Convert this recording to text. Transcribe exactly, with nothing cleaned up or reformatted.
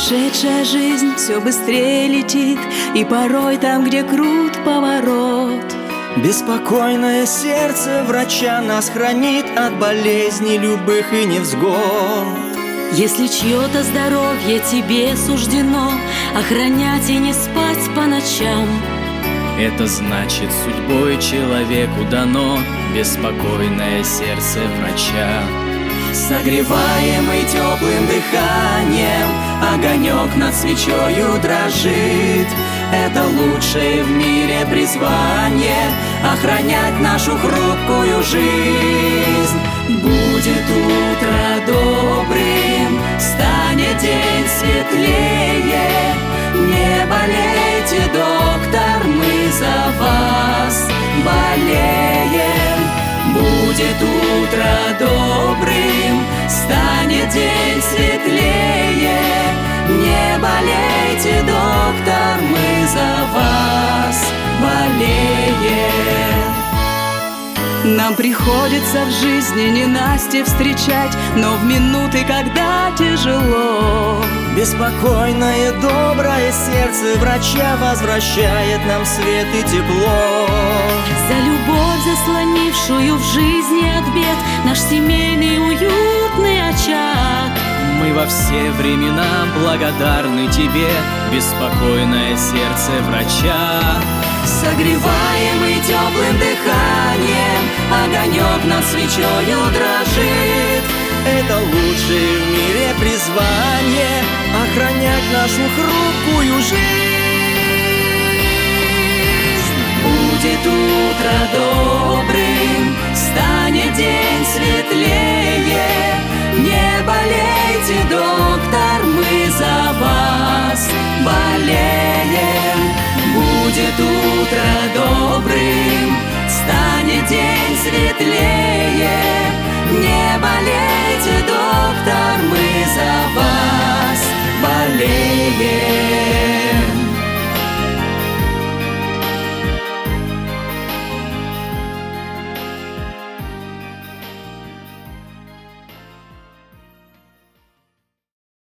Сумасшедшая жизнь все быстрее летит, и порой там, где крут поворот. Беспокойное сердце врача нас хранит от болезней любых и невзгод. Если чье-то здоровье тебе суждено охранять и не спать по ночам, это значит, судьбой человеку дано беспокойное сердце врача. Согреваемый теплым дыханием, огонек над свечою дрожит. Это лучшее в мире призвание — охранять нашу хрупкую жизнь. Будет утро добрым, станет день светлее. Не болейте, доктор, мы за вас болеем. Будет утро добрым, станет день светлее. Не болейте, доктор, мы за вас болеем. Нам приходится в жизни ненастье встречать, но в минуты, когда тяжело, беспокойное доброе сердце врача возвращает нам свет и тепло. За любовь, заслонившую в жизни от бед наш семейный уютный очаг, мы во все времена благодарны тебе, беспокойное сердце врача. Согреваемый теплым дыханием, огонек над свечою дрожит. Это лучшее в мире призвание — охранять нашу хрупкую жизнь. Будет утро добрым, станет день светлее. Не болейте, доктор, мы за вас болеем. Будет утро добрым, станет день светлее.